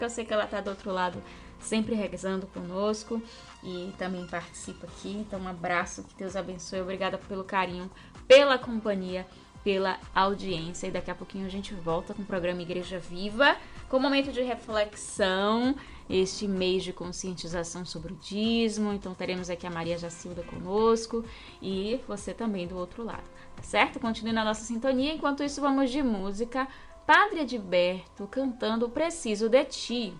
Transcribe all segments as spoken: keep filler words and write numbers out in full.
Eu sei que ela está do outro lado, sempre rezando conosco e também participa aqui. Então, um abraço, que Deus abençoe. Obrigada pelo carinho, pela companhia, pela audiência. E daqui a pouquinho a gente volta com o programa Igreja Viva, com um momento de reflexão, este mês de conscientização sobre o dízimo. Então, teremos aqui a Maria Jacilda conosco e você também do outro lado, tá certo? Continue na nossa sintonia. Enquanto isso, vamos de música. Padre Edberto cantando Preciso de Ti.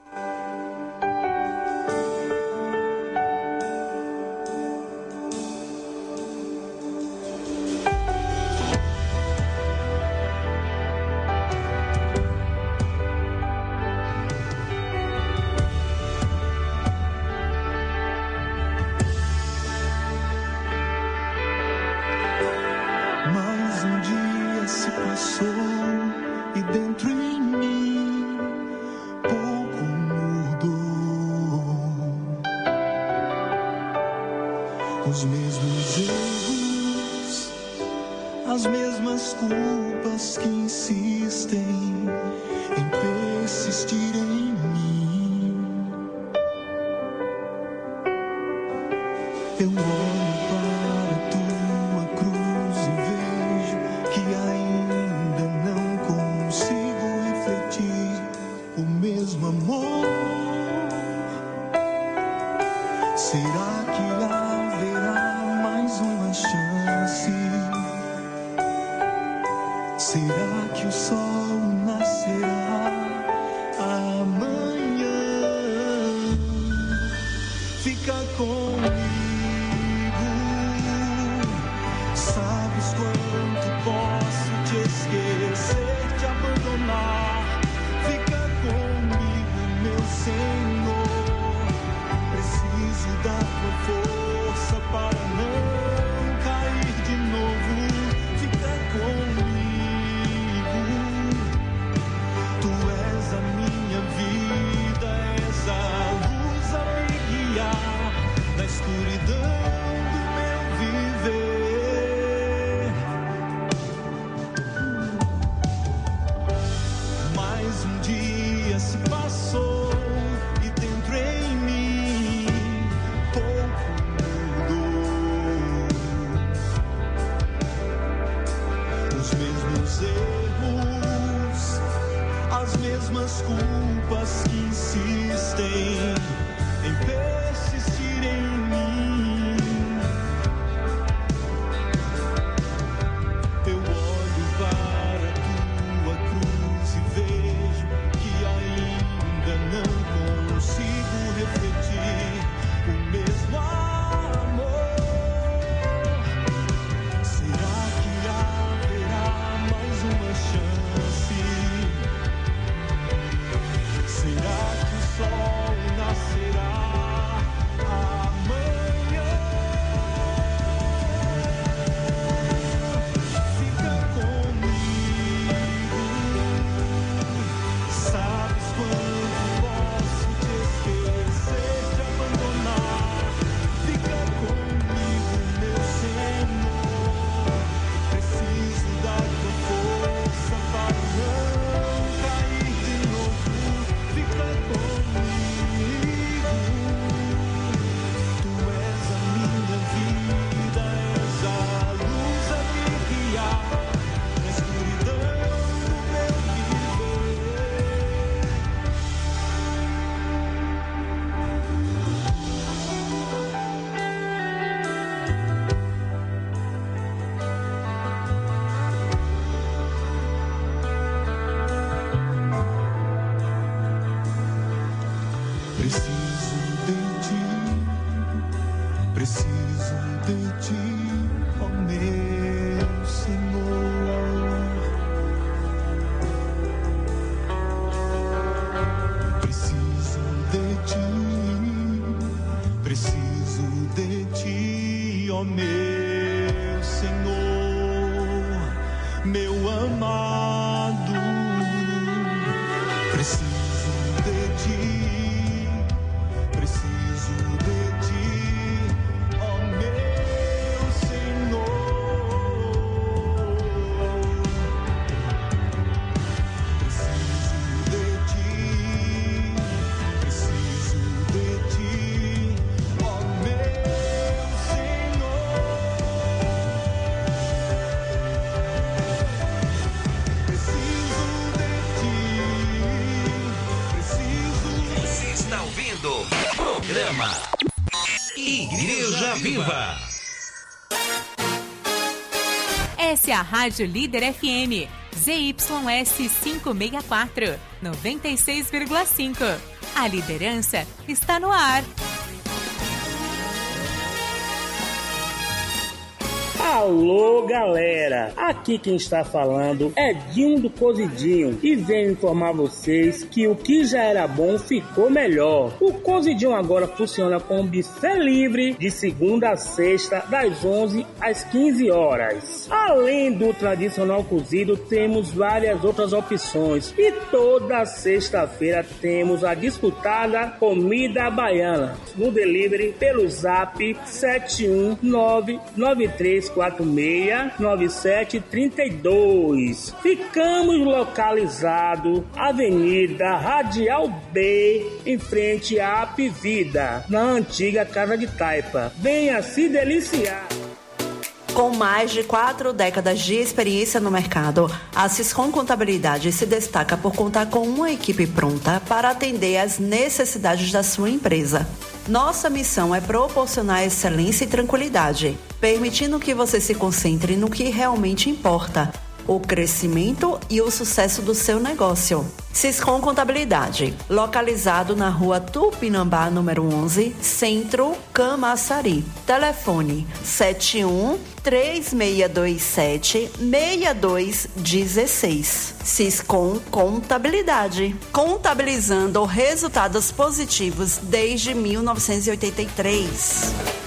Mais um dia se passou e dentro em mim pouco mudou. Os mesmos erros, as mesmas culpas que insistem em persistir em mim. Eu olho para a tua cruz e vejo que ainda não consigo refletir o mesmo amor. Será que haverá mais uma chance? Será que o sol nascerá amanhã? Fica comigo. Sabes quanto posso te esquecer, te abandonar. Fica comigo, meu Senhor. Preciso da tua força para não cair de novo. Fica comigo. Tu és a minha vida, és a luz a me guiar na escuridão do meu viver. Mais um dia se passou e dentro em mim pouco mudou. Os mesmos erros, as mesmas culpas que insistem em persistir em mim. Eu olho para a tua cruz e vejo que ainda não consigo refletir o mesmo amor. Será que haverá mais uma chance? Será que o sol nascerá amanhã? Fica comigo. Sabes quanto posso te esquecer, te abandonar. Fica comigo, meu Senhor. Preciso da tua força para não cair de novo. Fica comigo. Tu és a minha vida, és a luz a me guiar na escuridão do meu viver. Preciso de ti, preciso de ti, ó meu Senhor. Preciso de ti, preciso de ti, ó meu Senhor, meu amado. Preciso de ti, preciso de ti, ó meu Senhor. Preciso de ti. ouvindo programa Igreja Viva. Essa é a Rádio Líder F M, Z Y S quinhentos e sessenta e quatro, noventa e seis vírgula cinco. A liderança está no ar. Alô, galera! Aqui quem está falando é Dinho do Cozidinho e venho informar vocês que o que já era bom ficou melhor. O Cozidinho agora funciona com buffet livre de segunda a sexta, das onze às quinze horas. Além do tradicional cozido, temos várias outras opções e toda sexta-feira temos a disputada comida baiana no delivery pelo zap sete um nove nove três quatro seis nove sete três dois. Ficamos localizados Avenida Radial B, em frente à Apivida, na antiga Casa de Taipa. Venha se deliciar. Com mais de quatro décadas de experiência no mercado, a Siscom Contabilidade se destaca por contar com uma equipe pronta para atender às necessidades da sua empresa. Nossa missão é proporcionar excelência e tranquilidade, permitindo que você se concentre no que realmente importa, o crescimento e o sucesso do seu negócio. Siscom Contabilidade, localizado na rua Tupinambá, número onze, Centro, Camaçari. Telefone sete um três seis dois sete seis dois um seis. Siscom Contabilidade, contabilizando resultados positivos desde mil novecentos e oitenta e três.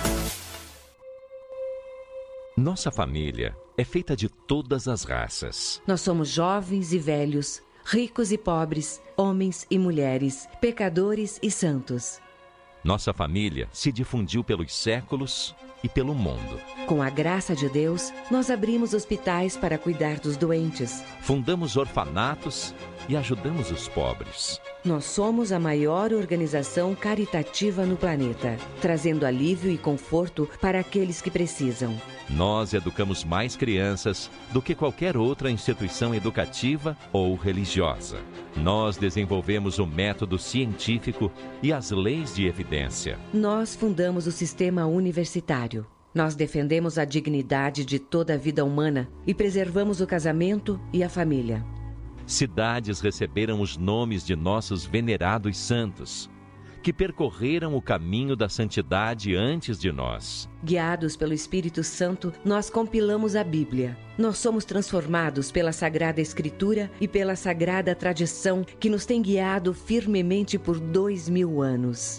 Nossa família é feita de todas as raças. Nós somos jovens e velhos, ricos e pobres, homens e mulheres, pecadores e santos. Nossa família se difundiu pelos séculos e pelo mundo. Com a graça de Deus, nós abrimos hospitais para cuidar dos doentes. Fundamos orfanatos e ajudamos os pobres. Nós somos a maior organização caritativa no planeta, trazendo alívio e conforto para aqueles que precisam. Nós educamos mais crianças do que qualquer outra instituição educativa ou religiosa. Nós desenvolvemos o método científico e as leis de evidência. Nós fundamos o sistema universitário. Nós defendemos a dignidade de toda a vida humana e preservamos o casamento e a família. Cidades receberam os nomes de nossos venerados santos, que percorreram o caminho da santidade antes de nós. Guiados pelo Espírito Santo, nós compilamos a Bíblia. Nós somos transformados pela Sagrada Escritura e pela Sagrada Tradição que nos tem guiado firmemente por dois mil anos.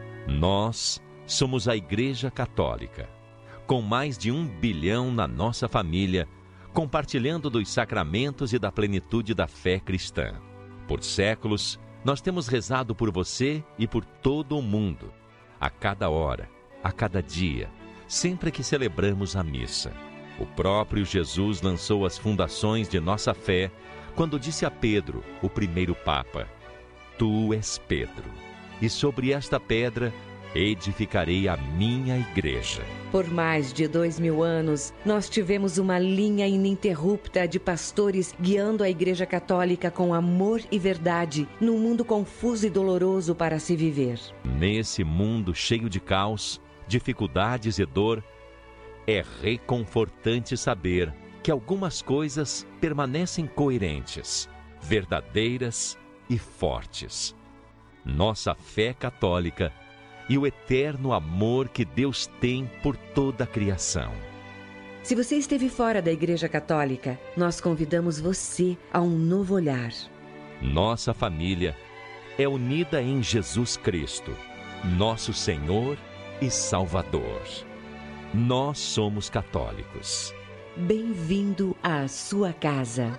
Nós somos a Igreja Católica, com mais de um bilhão na nossa família, compartilhando dos sacramentos e da plenitude da fé cristã. Por séculos, nós temos rezado por você e por todo o mundo, a cada hora, a cada dia, sempre que celebramos a missa. O próprio Jesus lançou as fundações de nossa fé quando disse a Pedro, o primeiro Papa: Tu és Pedro, e sobre esta pedra edificarei a minha igreja. Por mais de dois mil anos, nós tivemos uma linha ininterrupta de pastores guiando a Igreja Católica com amor e verdade num mundo confuso e doloroso para se viver. Nesse mundo cheio de caos, dificuldades e dor, é reconfortante saber que algumas coisas permanecem coerentes, verdadeiras e fortes. Nossa fé católica e o eterno amor que Deus tem por toda a criação. Se você esteve fora da Igreja Católica, nós convidamos você a um novo olhar. Nossa família é unida em Jesus Cristo, nosso Senhor e Salvador. Nós somos católicos. Bem-vindo à sua casa.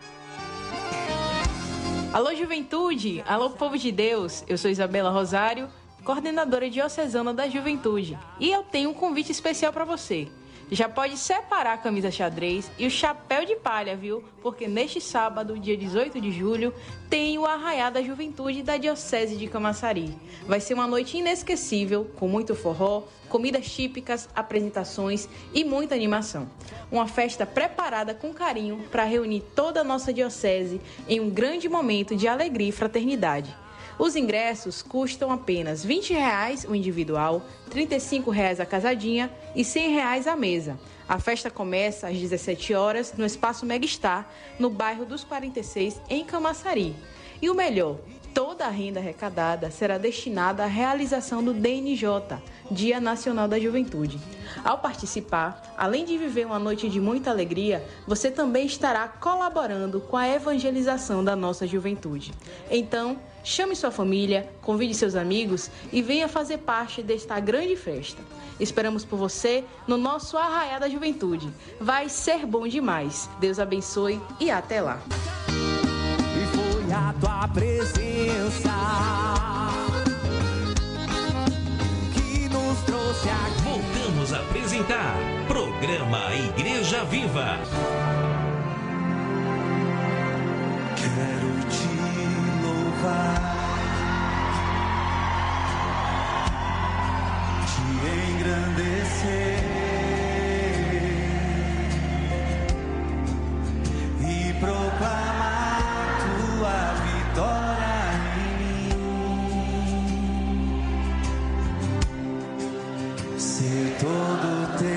Alô, juventude! Alô, povo de Deus! Eu sou Isabela Rosário, coordenadora diocesana da Juventude, e eu tenho um convite especial para você. Já pode separar a camisa xadrez e o chapéu de palha, viu? Porque neste sábado, dia dezoito de julho, tem o Arraiá da Juventude da Diocese de Camaçari. Vai ser uma noite inesquecível, com muito forró, comidas típicas, apresentações e muita animação. Uma festa preparada com carinho para reunir toda a nossa diocese em um grande momento de alegria e fraternidade. Os ingressos custam apenas vinte reais o individual, trinta e cinco reais a casadinha e cem reais a mesa. A festa começa às dezessete horas no Espaço Megastar, no bairro dos quarenta e seis, em Camaçari. E o melhor, toda a renda arrecadada será destinada à realização do D N J, Dia Nacional da Juventude. Ao participar, além de viver uma noite de muita alegria, você também estará colaborando com a evangelização da nossa juventude. Então, chame sua família, convide seus amigos e venha fazer parte desta grande festa. Esperamos por você no nosso Arraiá da Juventude. Vai ser bom demais. Deus abençoe e até lá. E foi a tua presença que nos trouxe aqui. Voltamos a apresentar Programa Igreja Viva. Quero te louvar, te engrandecer e proclamar tua vitória em mim. Ser todo teu.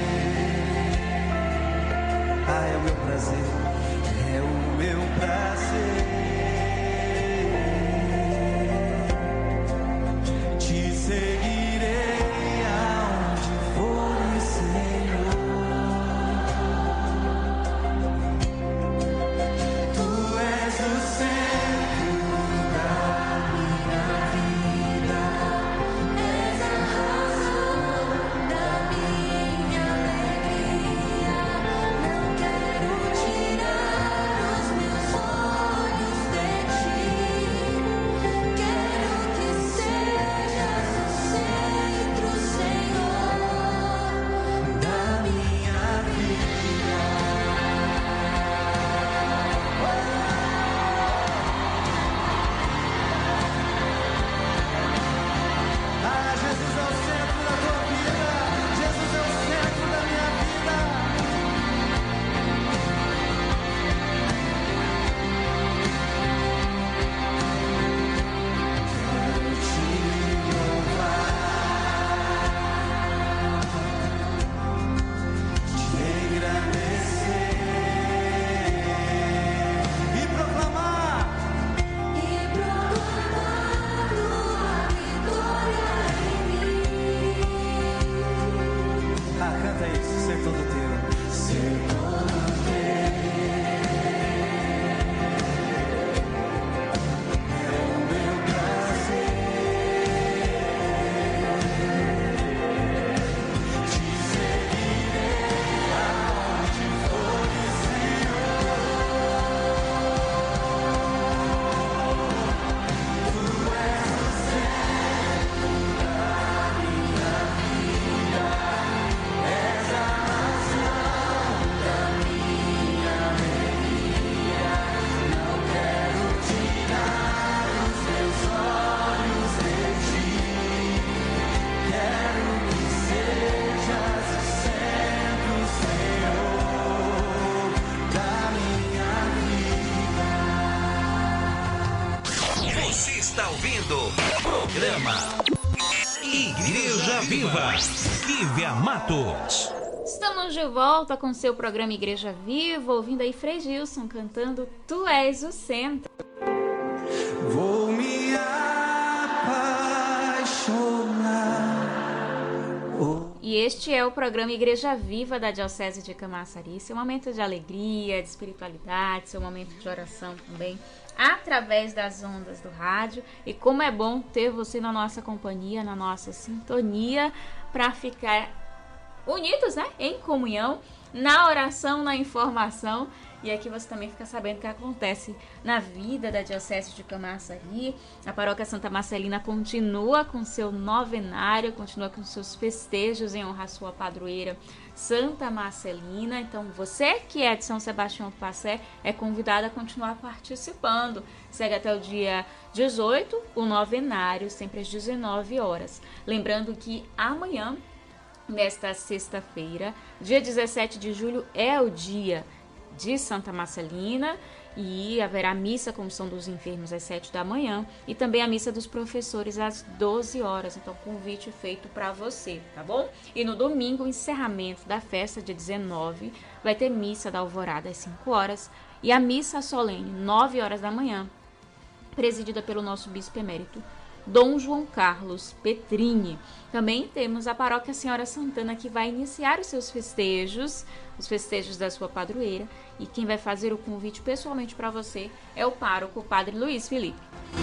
Ah, é o meu prazer, é o meu prazer. Te seguirei aonde fores, Senhor. Tu és o centro da minha vida, és a razão da minha alegria. Não quero tirar os meus olhos de ti. Quero que sejas o centro, Senhor, da minha vida. Ah, Jesus é o centro da tua vida. Jesus é o centro da minha vida. Quero te louvar, te engrandecer e proclamar, e proclamar tua vitória em mim. Ah, canta isso, ser todo teu, ser todo teu. É o meu prazer te seguirei aonde fores, Senhor. Tu és o centro da minha vida, és a razão da minha alegria. Não quero tirar os meus olhos de ti. Quero que sejas o centro, Senhor, da minha vida. Você está ouvindo Programa Igreja Viva. Lívia Matos. Estamos de volta com seu programa Igreja Viva, ouvindo aí Frei Gilson cantando Tu És o Centro. Vou me apaixonar. Oh. E este é o programa Igreja Viva da Diocese de Camaçari. Seu momento de alegria, de espiritualidade, seu momento de oração também, através das ondas do rádio. E como é bom ter você na nossa companhia, na nossa sintonia, para ficar unidos, né, em comunhão, na oração, na informação. E aqui você também fica sabendo o que acontece na vida da Diocese de Camaçari. A Paróquia Santa Marcelina continua com seu novenário, continua com seus festejos em honra à sua padroeira Santa Marcelina. Então você que é de São Sebastião do Passé é convidado a continuar participando. Segue até o dia dezoito o novenário, sempre às dezenove horas. Lembrando que amanhã, nesta sexta-feira, dia dezessete de julho, é o dia de Santa Marcelina, e haverá missa com São dos Enfermos às sete da manhã e também a missa dos professores às doze horas. Então, convite feito para você, tá bom? E no domingo, o encerramento da festa, dia dezenove, vai ter missa da alvorada às cinco horas e a missa solene, nove horas da manhã, presidida pelo nosso bispo emérito, Dom João Carlos Petrini. Também temos a Paróquia Senhora Santana, que vai iniciar os seus festejos, os festejos da sua padroeira, e quem vai fazer o convite pessoalmente para você é o pároco, o Padre Luiz Felipe.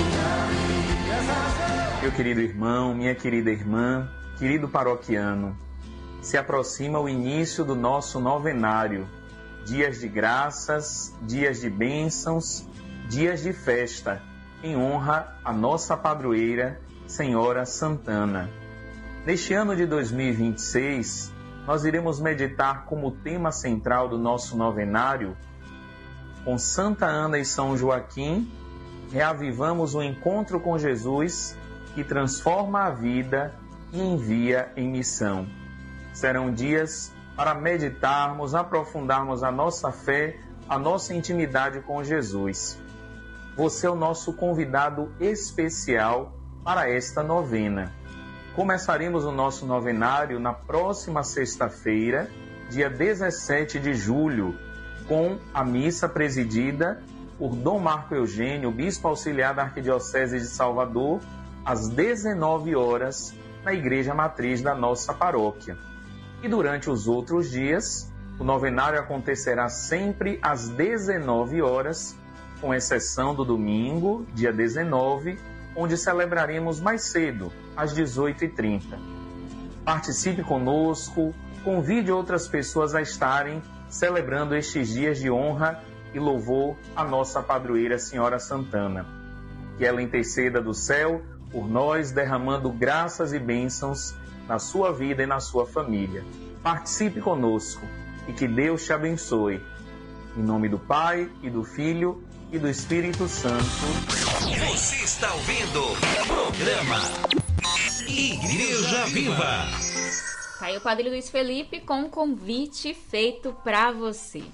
Meu querido irmão, minha querida irmã, querido paroquiano, se aproxima o início do nosso novenário, dias de graças, dias de bênçãos, dias de festa, em honra à nossa padroeira, Senhora Santana. Neste ano de dois mil e vinte e seis, nós iremos meditar como tema central do nosso novenário, com Santa Ana e São Joaquim, reavivamos o encontro com Jesus, que transforma a vida e envia em missão. Serão dias para meditarmos, aprofundarmos a nossa fé, a nossa intimidade com Jesus. Você é o nosso convidado especial para esta novena. Começaremos o nosso novenário na próxima sexta-feira, dia dezessete de julho, com a missa presidida por Dom Marco Eugênio, bispo auxiliar da Arquidiocese de Salvador, às dezenove horas, na Igreja Matriz da nossa paróquia. E durante os outros dias, o novenário acontecerá sempre às dezenove horas, com exceção do domingo, dia dezenove, onde celebraremos mais cedo, às dezoito e trinta. Participe conosco, convide outras pessoas a estarem celebrando estes dias de honra e louvor à nossa padroeira Senhora Santana. Que ela interceda do céu por nós, derramando graças e bênçãos na sua vida e na sua família. Participe conosco e que Deus te abençoe. Em nome do Pai, e do Filho, e do Espírito Santo. Você está ouvindo o programa Igreja Viva. Tá aí o Padre Luiz Felipe com um convite feito para você.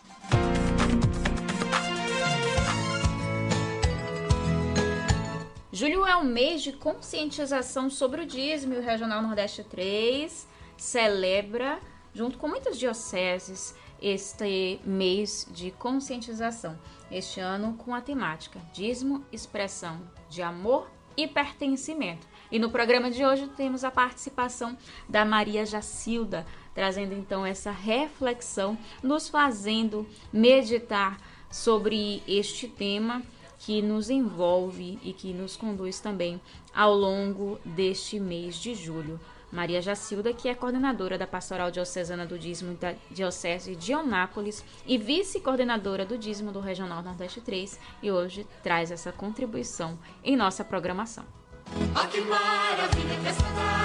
Julho é um mês de conscientização sobre o dízimo, e o Regional Nordeste três celebra, junto com muitas dioceses, este mês de conscientização. Este ano com a temática dízimo, expressão de amor e pertencimento. E no programa de hoje temos a participação da Maria Jacilda, trazendo então essa reflexão, nos fazendo meditar sobre este tema que nos envolve e que nos conduz também ao longo deste mês de julho. Maria Jacilda, que é coordenadora da Pastoral Diocesana do Dízimo da Diocese de Eunápolis e vice-coordenadora do Dízimo do Regional Nordeste três, e hoje traz essa contribuição em nossa programação. Oh, que maravilha, festa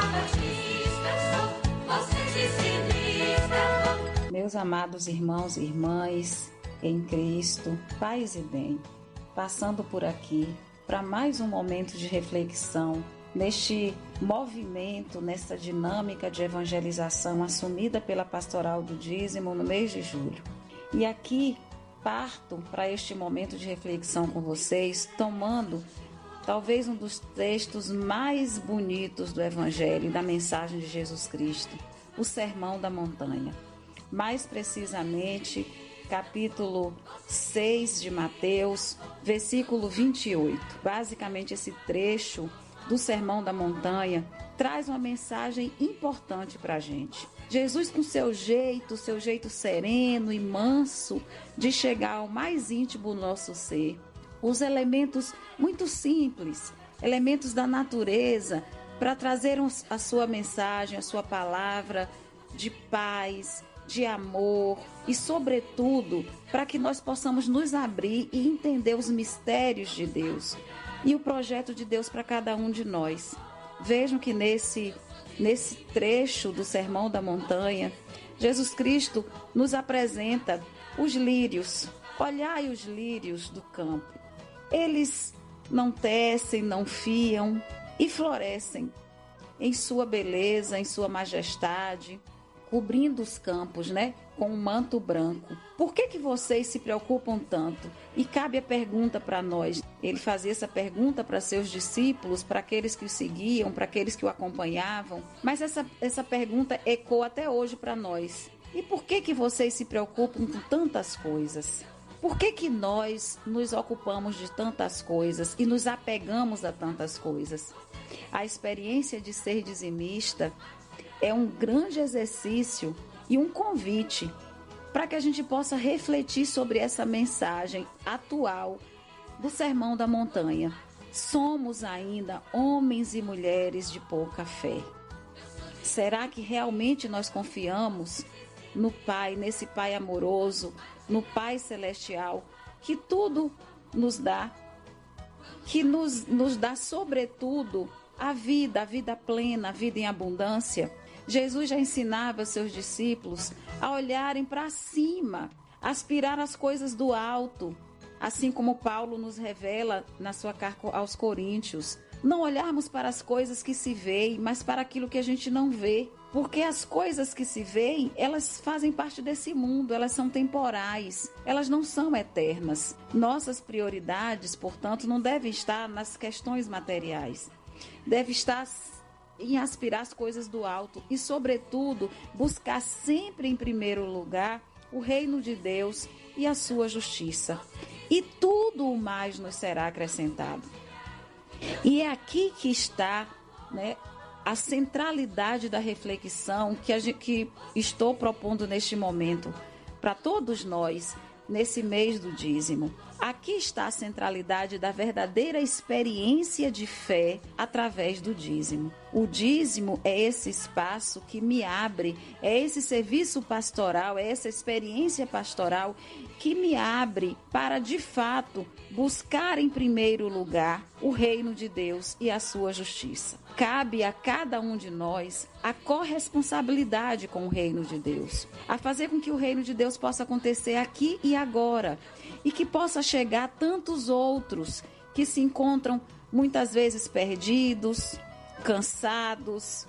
da Batista, você disse. Meus amados irmãos e irmãs em Cristo, paz e bem, passando por aqui para mais um momento de reflexão neste movimento, nessa dinâmica de evangelização assumida pela Pastoral do Dízimo no mês de julho. E aqui parto para este momento de reflexão com vocês, tomando talvez um dos textos mais bonitos do Evangelho e da mensagem de Jesus Cristo, o Sermão da Montanha. Mais precisamente, capítulo seis de Mateus, versículo vinte e oito. Basicamente, esse trecho do Sermão da Montanha traz uma mensagem importante para a gente. Jesus, com seu jeito, seu jeito sereno e manso de chegar ao mais íntimo do nosso ser, os elementos muito simples, elementos da natureza, para trazer a sua mensagem, a sua palavra de paz, de amor e, sobretudo, para que nós possamos nos abrir e entender os mistérios de Deus e o projeto de Deus para cada um de nós. Vejam que nesse, nesse trecho do Sermão da Montanha, Jesus Cristo nos apresenta os lírios. Olhai os lírios do campo. Eles não tecem, não fiam e florescem em sua beleza, em sua majestade, cobrindo os campos, né, com um manto branco. Por que que vocês se preocupam tanto? E cabe a pergunta para nós. Ele fazia essa pergunta para seus discípulos, para aqueles que o seguiam, para aqueles que o acompanhavam. Mas essa, essa pergunta ecoa até hoje para nós. E por que que vocês se preocupam com tantas coisas? Por que que nós nos ocupamos de tantas coisas e nos apegamos a tantas coisas? A experiência de ser dizimista é um grande exercício e um convite para que a gente possa refletir sobre essa mensagem atual do Sermão da Montanha. Somos ainda homens e mulheres de pouca fé. Será que realmente nós confiamos no Pai, nesse Pai amoroso, no Pai celestial, que tudo nos dá, que nos, nos dá sobretudo a vida, a vida plena, a vida em abundância? Jesus já ensinava seus discípulos a olharem para cima, aspirar as coisas do alto, assim como Paulo nos revela na sua carta aos Coríntios. Não olharmos para as coisas que se veem, mas para aquilo que a gente não vê. Porque as coisas que se veem, elas fazem parte desse mundo, elas são temporais, elas não são eternas. Nossas prioridades, portanto, não devem estar nas questões materiais. Deve estar em aspirar as coisas do alto e, sobretudo, buscar sempre em primeiro lugar o reino de Deus e a sua justiça. E tudo o mais nos será acrescentado. E é aqui que está, né, a centralidade da reflexão que, a gente, que estou propondo neste momento para todos nós, nesse mês do dízimo. Aqui está a centralidade da verdadeira experiência de fé através do dízimo. O dízimo é esse espaço que me abre, é esse serviço pastoral, é essa experiência pastoral que me abre para, de fato, buscar em primeiro lugar o reino de Deus e a sua justiça. Cabe a cada um de nós a corresponsabilidade com o reino de Deus, a fazer com que o reino de Deus possa acontecer aqui e agora, e que possa chegar a tantos outros que se encontram muitas vezes perdidos, cansados,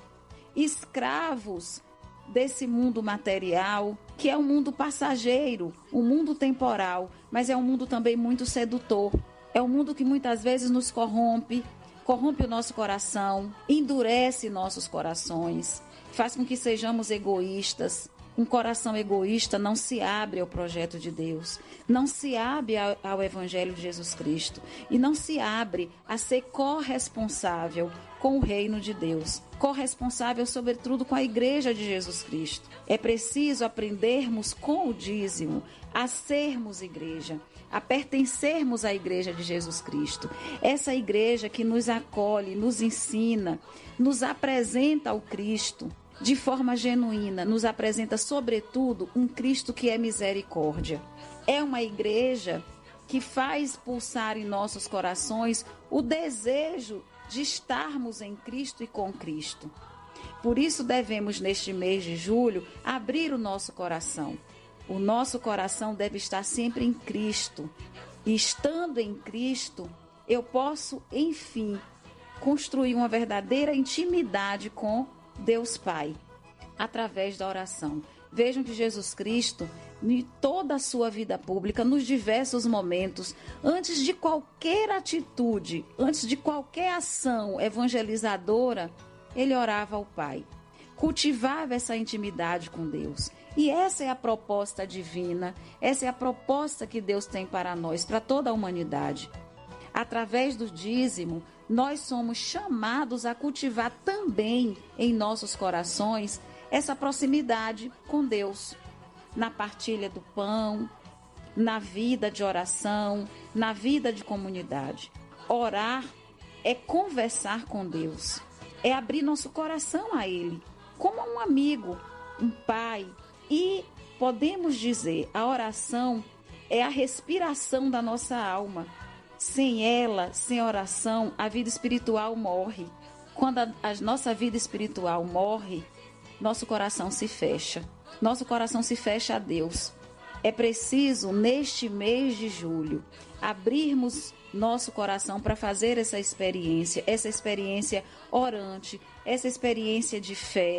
escravos desse mundo material, que é um mundo passageiro, um mundo temporal, mas é um mundo também muito sedutor. É um mundo que muitas vezes nos corrompe, corrompe o nosso coração, endurece nossos corações, faz com que sejamos egoístas. Um coração egoísta não se abre ao projeto de Deus, não se abre ao, ao Evangelho de Jesus Cristo e não se abre a ser corresponsável com o reino de Deus, corresponsável sobretudo com a Igreja de Jesus Cristo. É preciso aprendermos com o dízimo a sermos igreja, a pertencermos à Igreja de Jesus Cristo. Essa igreja que nos acolhe, nos ensina, nos apresenta ao Cristo de forma genuína, nos apresenta sobretudo um Cristo que é misericórdia. É uma igreja que faz pulsar em nossos corações o desejo de estarmos em Cristo e com Cristo. Por isso devemos, neste mês de julho, abrir o nosso coração. O nosso coração deve estar sempre em Cristo. E estando em Cristo, eu posso, enfim, construir uma verdadeira intimidade com Deus Pai, através da oração. Vejam que Jesus Cristo, em toda a sua vida pública, nos diversos momentos, antes de qualquer atitude, antes de qualquer ação evangelizadora, ele orava ao Pai, cultivava essa intimidade com Deus. E essa é a proposta divina, essa é a proposta que Deus tem para nós, para toda a humanidade. Através do dízimo, nós somos chamados a cultivar também em nossos corações essa proximidade com Deus, na partilha do pão, na vida de oração, na vida de comunidade. Orar é conversar com Deus, é abrir nosso coração a Ele, como um amigo, um pai. E podemos dizer, a oração é a respiração da nossa alma. Sem ela, sem oração, a vida espiritual morre. Quando a, a nossa vida espiritual morre, nosso coração se fecha. Nosso coração se fecha a Deus. É preciso, neste mês de julho, abrirmos nosso coração para fazer essa experiência, essa experiência orante, essa experiência de fé,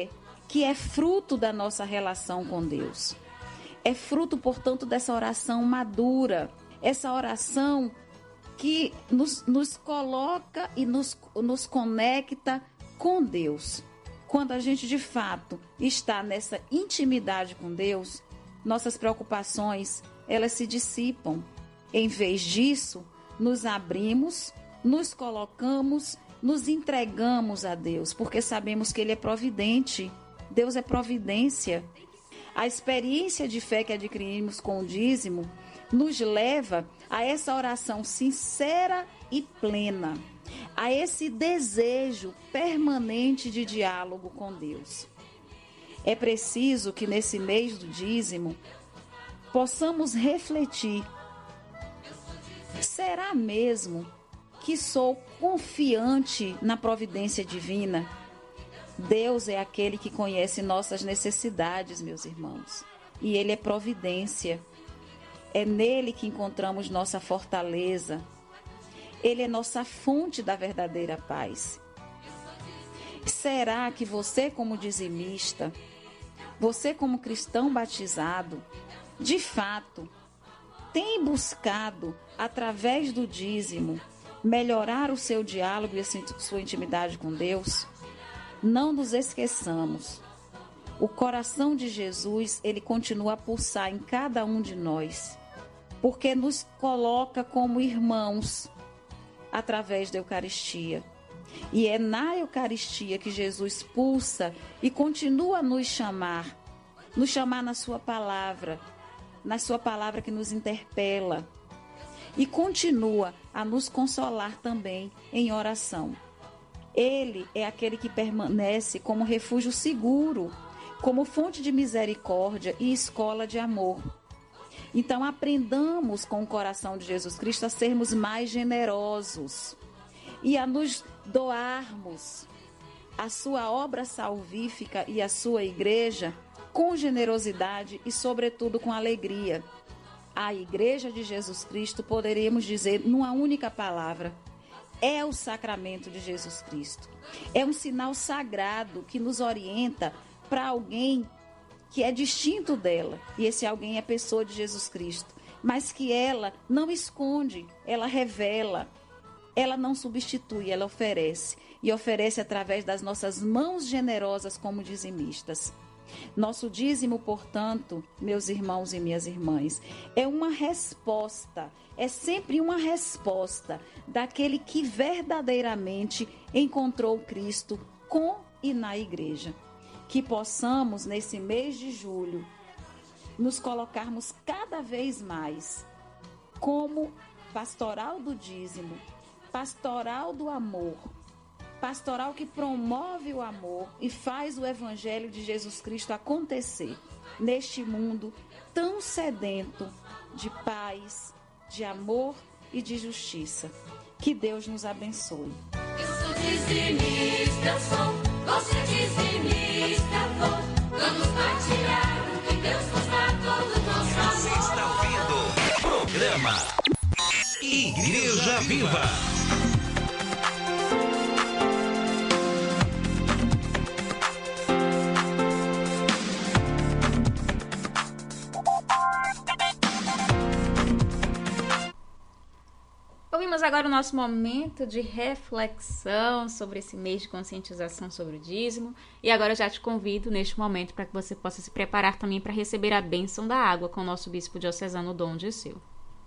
que é fruto da nossa relação com Deus. É fruto, portanto, dessa oração madura, essa oração que nos, nos coloca e nos, nos conecta com Deus. Quando a gente, de fato, está nessa intimidade com Deus, nossas preocupações, elas se dissipam. Em vez disso, nos abrimos, nos colocamos, nos entregamos a Deus, porque sabemos que Ele é providente. Deus é providência. A experiência de fé que adquirimos com o dízimo nos leva a essa oração sincera e plena, a esse desejo permanente de diálogo com Deus. É preciso que nesse mês do dízimo possamos refletir: será mesmo que sou confiante na providência divina? Deus é aquele que conhece nossas necessidades, meus irmãos, e Ele é providência. É nele que encontramos nossa fortaleza. Ele é nossa fonte da verdadeira paz. Será que você, como dizimista, você como cristão batizado, de fato, tem buscado, através do dízimo, melhorar o seu diálogo e a sua intimidade com Deus? Não nos esqueçamos. O coração de Jesus, ele continua a pulsar em cada um de nós, porque nos coloca como irmãos através da Eucaristia. E é na Eucaristia que Jesus pulsa e continua a nos chamar, nos chamar na sua palavra, na sua palavra que nos interpela, e continua a nos consolar também em oração. Ele é aquele que permanece como refúgio seguro, como fonte de misericórdia e escola de amor. Então, aprendamos com o coração de Jesus Cristo a sermos mais generosos e a nos doarmos a sua obra salvífica e a sua igreja com generosidade e, sobretudo, com alegria. A Igreja de Jesus Cristo, poderíamos dizer numa única palavra, é o sacramento de Jesus Cristo. É um sinal sagrado que nos orienta para alguém que é distinto dela. E esse alguém é a pessoa de Jesus Cristo. Mas que ela não esconde, ela revela. Ela não substitui, ela oferece. E oferece através das nossas mãos generosas como dizimistas. Nosso dízimo, portanto, meus irmãos e minhas irmãs, é uma resposta, é sempre uma resposta daquele que verdadeiramente encontrou Cristo com e na igreja. Que possamos, nesse mês de julho, nos colocarmos cada vez mais como pastoral do dízimo, pastoral do amor, pastoral que promove o amor e faz o Evangelho de Jesus Cristo acontecer neste mundo tão sedento de paz, de amor e de justiça. Que Deus nos abençoe. Eu sou dizimista, eu sou, você dizimista, vou. Vamos partilhar o que Deus nos dá, todo o nosso amor. Você está ouvindo o programa Igreja Viva. Ouvimos agora o nosso momento de reflexão sobre esse mês de conscientização sobre o dízimo. E agora eu já te convido neste momento para que você possa se preparar também para receber a bênção da água com o nosso bispo diocesano Dom Dirceu.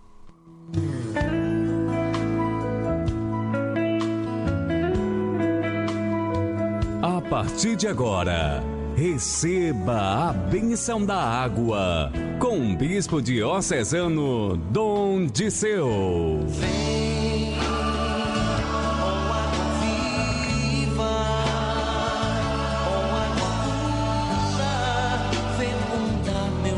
A partir de agora, receba a bênção da água com o bispo diocesano Dom Dirceu. Vem, ó água viva, ó água pura, fecunda meu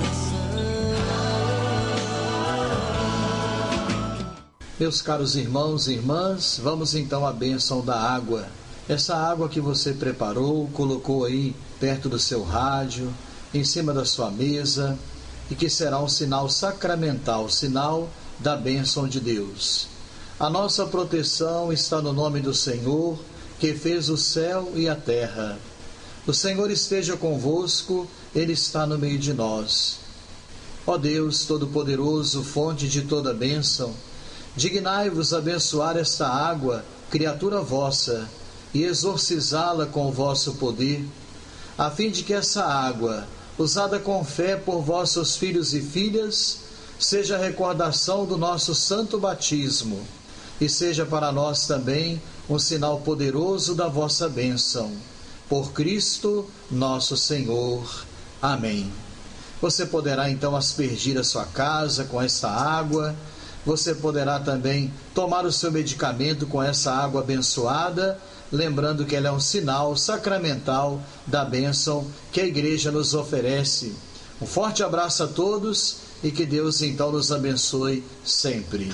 coração. Meus caros irmãos e irmãs, vamos então à bênção da água. Essa água que você preparou, colocou aí perto do seu rádio, em cima da sua mesa, e que será um sinal sacramental, sinal da bênção de Deus. A nossa proteção está no nome do Senhor, que fez o céu e a terra. O Senhor esteja convosco, Ele está no meio de nós. Ó Deus Todo-Poderoso, fonte de toda bênção, dignai-vos abençoar esta água, criatura vossa, e exorcizá-la com o vosso poder, a fim de que essa água, usada com fé por vossos filhos e filhas, seja a recordação do nosso santo batismo, e seja para nós também um sinal poderoso da vossa bênção. Por Cristo nosso Senhor. Amém. Você poderá então aspergir a sua casa com essa água. Você poderá também tomar o seu medicamento com essa água abençoada, lembrando que ela é um sinal sacramental da bênção que a Igreja nos oferece. Um forte abraço a todos e que Deus então nos abençoe sempre.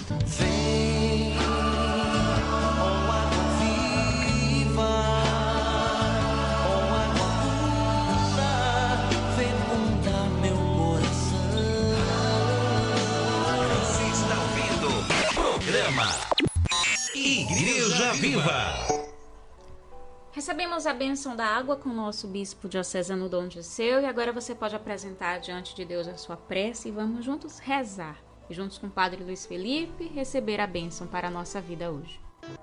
Igreja Viva. Recebemos a bênção da água com o nosso bispo diocesano Dom Disseu e agora você pode apresentar diante de Deus a sua prece e vamos juntos rezar. E juntos com o Padre Luiz Felipe receber a bênção para a nossa vida hoje.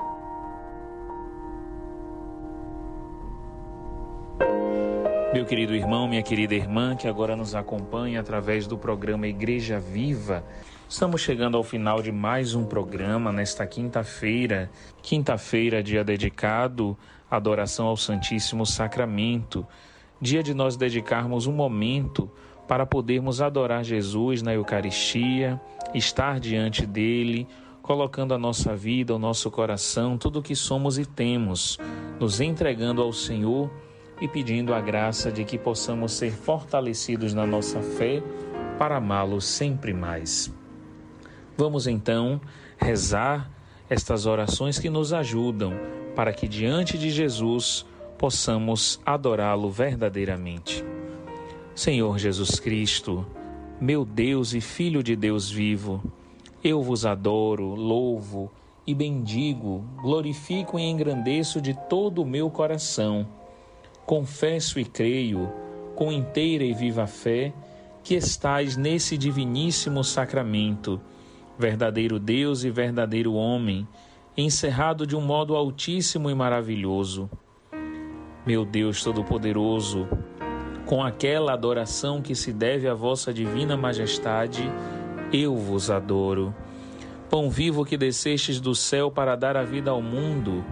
Meu querido irmão, minha querida irmã, que agora nos acompanha através do programa Igreja Viva, estamos chegando ao final de mais um programa nesta quinta-feira. Quinta-feira, dia dedicado à adoração ao Santíssimo Sacramento. Dia de nós dedicarmos um momento para podermos adorar Jesus na Eucaristia, estar diante dele, colocando a nossa vida, o nosso coração, tudo o que somos e temos, nos entregando ao Senhor e pedindo a graça de que possamos ser fortalecidos na nossa fé para amá-lo sempre mais. Vamos então rezar estas orações que nos ajudam para que diante de Jesus possamos adorá-lo verdadeiramente. Senhor Jesus Cristo, meu Deus e Filho de Deus vivo, eu vos adoro, louvo e bendigo, glorifico e engrandeço de todo o meu coração. Confesso e creio, com inteira e viva fé, que estais nesse diviníssimo sacramento, verdadeiro Deus e verdadeiro homem, encerrado de um modo altíssimo e maravilhoso. Meu Deus Todo-Poderoso, com aquela adoração que se deve à vossa divina majestade, eu vos adoro. Pão vivo que descestes do céu para dar a vida ao mundo,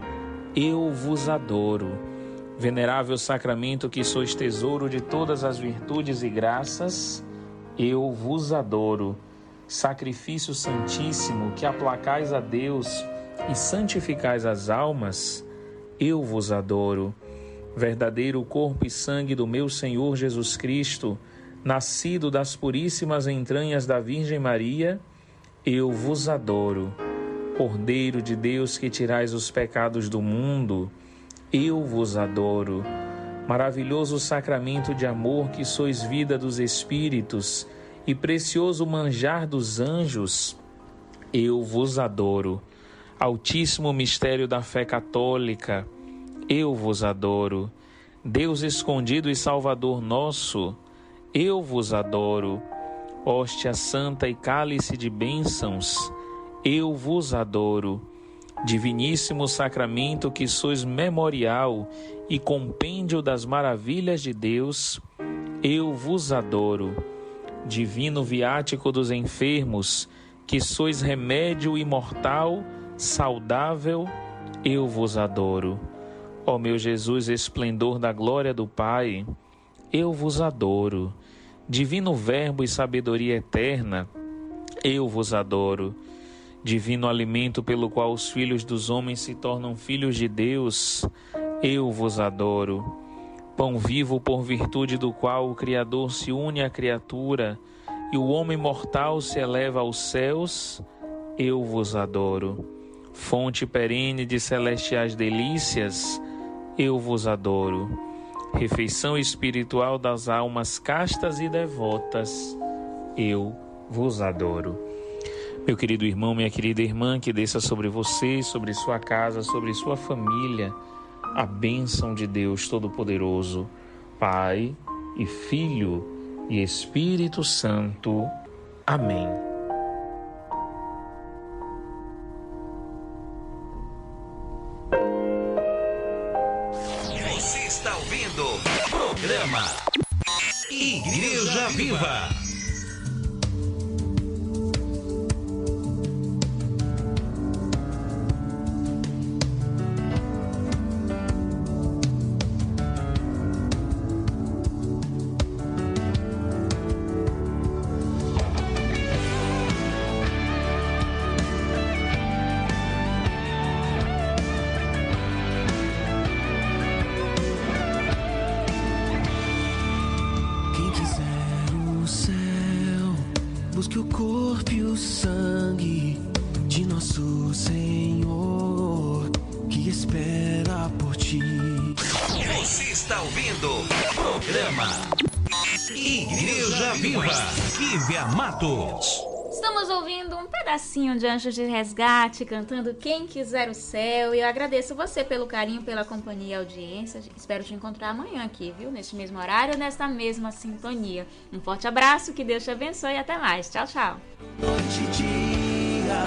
eu vos adoro. Venerável sacramento que sois tesouro de todas as virtudes e graças, eu vos adoro. Sacrifício santíssimo que aplacais a Deus e santificais as almas, eu vos adoro. Verdadeiro corpo e sangue do meu Senhor Jesus Cristo, nascido das puríssimas entranhas da Virgem Maria, eu vos adoro. Cordeiro de Deus que tirais os pecados do mundo, eu vos adoro. Maravilhoso sacramento de amor que sois vida dos espíritos e precioso manjar dos anjos, eu vos adoro. Altíssimo mistério da fé católica, eu vos adoro. Deus escondido e Salvador nosso, eu vos adoro. Hóstia santa e cálice de bênçãos, eu vos adoro. Diviníssimo sacramento que sois memorial e compêndio das maravilhas de Deus, eu vos adoro. Divino viático dos enfermos, que sois remédio imortal, saudável, eu vos adoro. Ó meu Jesus, esplendor da glória do Pai, eu vos adoro. Divino Verbo e sabedoria eterna, eu vos adoro. Divino alimento pelo qual os filhos dos homens se tornam filhos de Deus, eu vos adoro. Pão vivo por virtude do qual o Criador se une à criatura e o homem mortal se eleva aos céus, eu vos adoro. Fonte perene de celestiais delícias, eu vos adoro. Refeição espiritual das almas castas e devotas, eu vos adoro. Meu querido irmão, minha querida irmã, que desça sobre você, sobre sua casa, sobre sua família, a bênção de Deus Todo-Poderoso, Pai e Filho e Espírito Santo. Amém. Você está ouvindo o programa Igreja Viva. Busque o corpo e o sangue de nosso Senhor, que espera por ti. Você está ouvindo o programa Igreja Viva. Lívia Matos. Estamos ouvindo um pedacinho de Anjos de Resgate, cantando Quem Quiser o Céu. E eu agradeço você pelo carinho, pela companhia e audiência. Espero te encontrar amanhã aqui, viu? Neste mesmo horário, nesta mesma sintonia. Um forte abraço, que Deus te abençoe e até mais. Tchau, tchau. Noite e dia.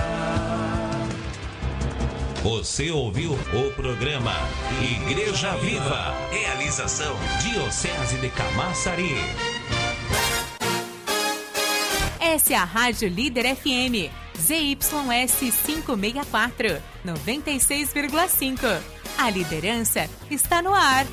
Você ouviu o programa Igreja Viva. Realização Diocese de Camaçari. Essa é a Rádio Líder F M, Z Y S quinhentos e sessenta e quatro, noventa e seis vírgula cinco. A liderança está no ar.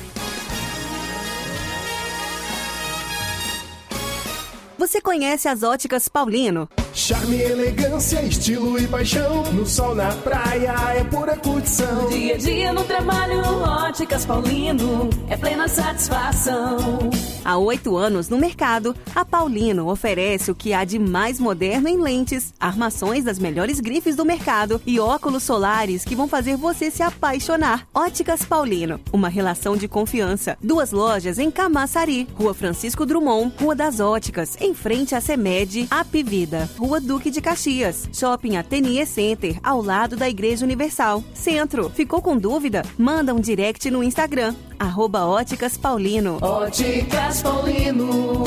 Você conhece as Óticas Paulino? Charme, elegância, estilo e paixão. No sol, na praia, é pura curtição. Dia a dia no trabalho, Óticas Paulino, é plena satisfação. Há oito anos no mercado, a Paulino oferece o que há de mais moderno em lentes, armações das melhores grifes do mercado e óculos solares que vão fazer você se apaixonar. Óticas Paulino, uma relação de confiança. Duas lojas em Camaçari, Rua Francisco Drummond, Rua das Óticas, em frente à CEMED, Apivida. Rua Duque de Caxias, Shopping Ateliê Center, ao lado da Igreja Universal. Centro, ficou com dúvida? Manda um direct no Instagram, arroba Óticas Paulino. Óticas Paulino.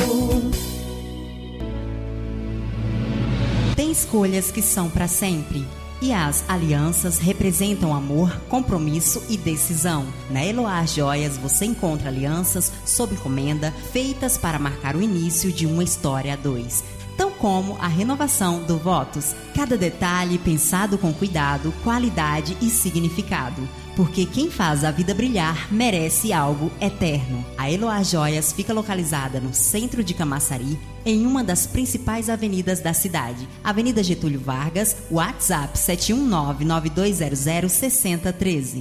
Tem escolhas que são para sempre. E as alianças representam amor, compromisso e decisão. Na Eloá Joias você encontra alianças sob encomenda feitas para marcar o início de uma história a dois. Tão como a renovação do Votos. Cada detalhe pensado com cuidado, qualidade e significado. Porque quem faz a vida brilhar merece algo eterno. A Eloá Joias fica localizada no centro de Camaçari, em uma das principais avenidas da cidade. Avenida Getúlio Vargas, WhatsApp sete um nove, nove dois zero zero, seis zero um três.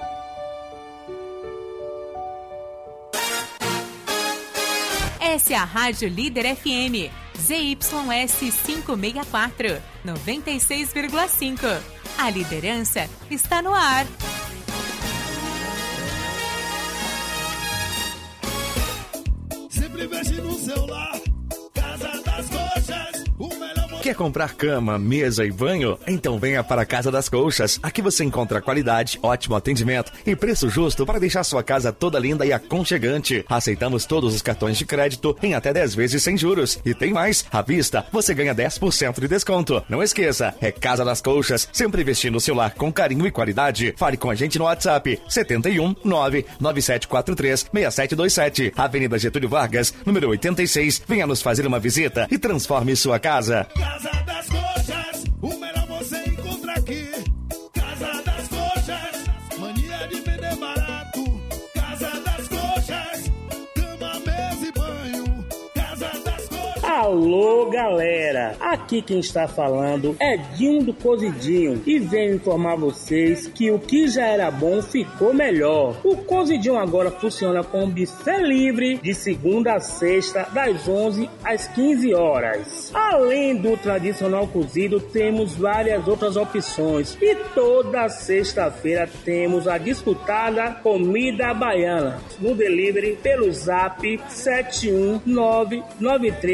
Essa é a Rádio Líder F M, Z Y S quinhentos e sessenta e quatro, noventa e seis vírgula cinco. A liderança está no ar. Sempre veste no celular, Casa das Coxas, o melhor. Quer comprar cama, mesa e banho? Então venha para a Casa das Colchas. Aqui você encontra qualidade, ótimo atendimento e preço justo para deixar sua casa toda linda e aconchegante. Aceitamos todos os cartões de crédito em até dez vezes sem juros. E tem mais, à vista você ganha dez por cento de desconto. Não esqueça, é Casa das Colchas, sempre vestindo o seu lar com carinho e qualidade. Fale com a gente no WhatsApp sete um nove, nove sete quatro três, seis sete dois sete. Avenida Getúlio Vargas, número oitenta e seis. Venha nos fazer uma visita e transforme sua casa. Casa das Coxas, o melhor você encontra aqui. Casa das Coxas, mania de vender barato. Casa das Coxas, cama, mesa e banho. Casa das Coxas. Alô, galera! Aqui quem está falando é Dinho do Cozidinho e venho informar vocês que o que já era bom ficou melhor. O Cozidinho agora funciona com buffet livre de segunda a sexta, das onze às quinze horas. Além do tradicional cozido, temos várias outras opções e toda sexta-feira temos a disputada comida baiana no delivery pelo zap sete um nove, nove três quatro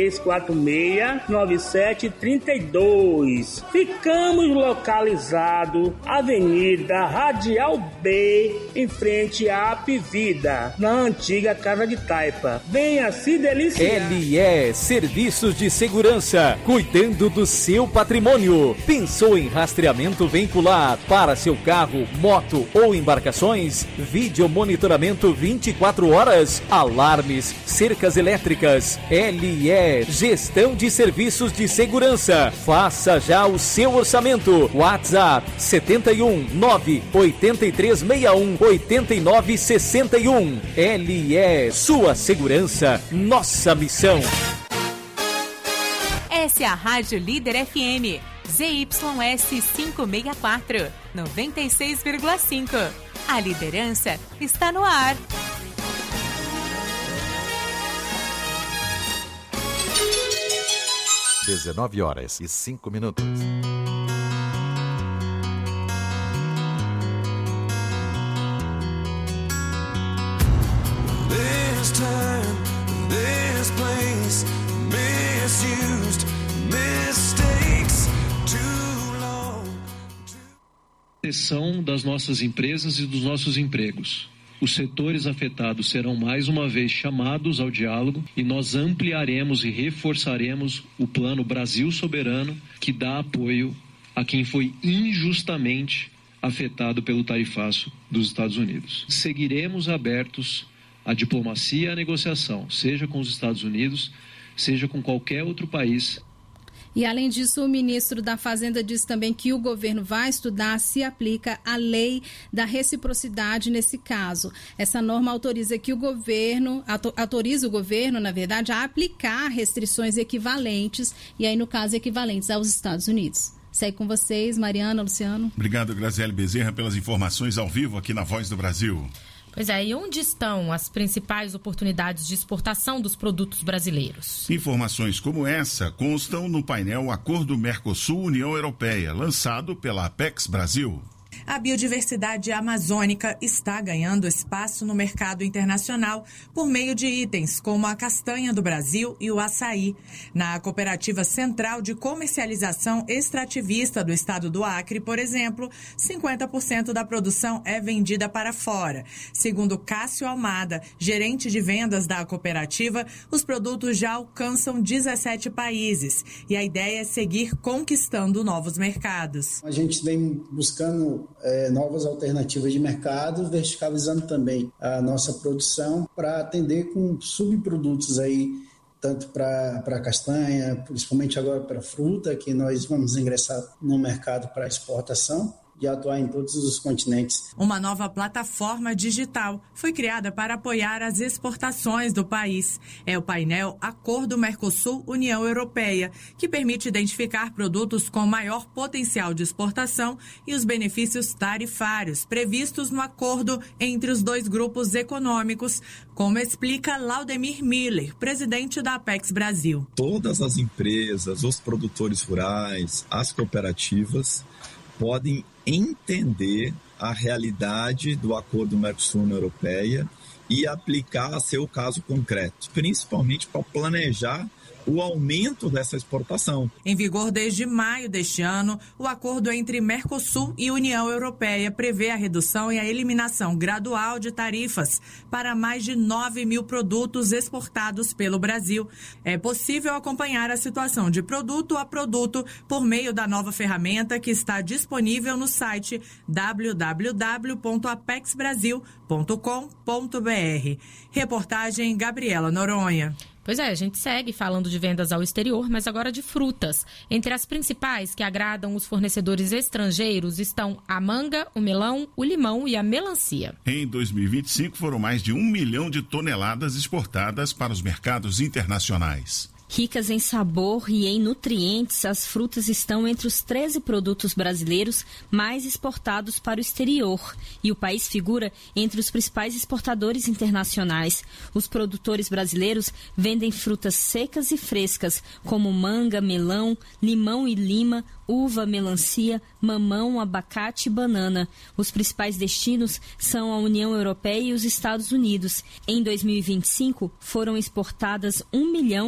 quatro seis, nove sete três dois. Ficamos localizados Avenida Radial B, em frente à Apivida, na antiga Casa de Taipa. Venha se deliciar. L E Serviços de Segurança, cuidando do seu patrimônio. Pensou em rastreamento veicular para seu carro, moto ou embarcações? Vídeo monitoramento vinte e quatro horas, alarmes, cercas elétricas. L E Gestão de Serviços de Segurança. Faça já o seu orçamento. WhatsApp setenta e um, nove oito três seis um, oito nove seis um. L E, sua segurança, nossa missão. Essa é a Rádio Líder F M, Z Y S quinhentos e sessenta e quatro, noventa e seis vírgula cinco. A liderança está no ar. dezenove horas e cinco minutos. This time, this place, misused, mistakes, too long. Proteção das nossas empresas e dos nossos empregos. Os setores afetados serão mais uma vez chamados ao diálogo e nós ampliaremos e reforçaremos o Plano Brasil Soberano, que dá apoio a quem foi injustamente afetado pelo tarifaço dos Estados Unidos. Seguiremos abertos à diplomacia e à negociação, seja com os Estados Unidos, seja com qualquer outro país. E, além disso, o ministro da Fazenda disse também que o governo vai estudar se aplica a lei da reciprocidade nesse caso. Essa norma autoriza que o governo, autoriza o governo, na verdade, a aplicar restrições equivalentes, e aí, no caso, equivalentes aos Estados Unidos. Segue com vocês, Mariana, Luciano. Obrigado, Graziele Bezerra, pelas informações ao vivo aqui na Voz do Brasil. Pois é, e onde estão as principais oportunidades de exportação dos produtos brasileiros? Informações como essa constam no painel Acordo Mercosul-União Europeia, lançado pela Apex Brasil. A biodiversidade amazônica está ganhando espaço no mercado internacional por meio de itens como a castanha do Brasil e o açaí. Na Cooperativa Central de Comercialização Extrativista do estado do Acre, por exemplo, cinquenta por cento da produção é vendida para fora. Segundo Cássio Almada, gerente de vendas da cooperativa, os produtos já alcançam dezessete países e a ideia é seguir conquistando novos mercados. A gente vem buscando É, novas alternativas de mercado, verticalizando também a nossa produção para atender com subprodutos aí, tanto para a castanha, principalmente agora para fruta, que nós vamos ingressar no mercado para exportação e atuar em todos os continentes. Uma nova plataforma digital foi criada para apoiar as exportações do país. É o painel Acordo Mercosul-União Europeia, que permite identificar produtos com maior potencial de exportação e os benefícios tarifários previstos no acordo entre os dois grupos econômicos, como explica Laudemir Miller, presidente da Apex Brasil. Todas as empresas, os produtores rurais, as cooperativas podem entender a realidade do Acordo Mercosul-União Europeia e aplicar a seu caso concreto, principalmente para planejar o aumento dessa exportação. Em vigor desde maio deste ano, o acordo entre Mercosul e União Europeia prevê a redução e a eliminação gradual de tarifas para mais de nove mil produtos exportados pelo Brasil. É possível acompanhar a situação de produto a produto por meio da nova ferramenta que está disponível no site w w w ponto apex brasil ponto com ponto b r. Reportagem Gabriela Noronha. Pois é, a gente segue falando de vendas ao exterior, mas agora de frutas. Entre as principais que agradam os fornecedores estrangeiros estão a manga, o melão, o limão e a melancia. Em dois mil e vinte e cinco, foram mais de um milhão de toneladas exportadas para os mercados internacionais. Ricas em sabor e em nutrientes, as frutas estão entre os treze produtos brasileiros mais exportados para o exterior e o país figura entre os principais exportadores internacionais. Os produtores brasileiros vendem frutas secas e frescas, como manga, melão, limão e lima, uva, melancia, mamão, abacate e banana. Os principais destinos são a União Europeia e os Estados Unidos. Em dois mil e vinte e cinco, foram exportadas um milhão e trezentos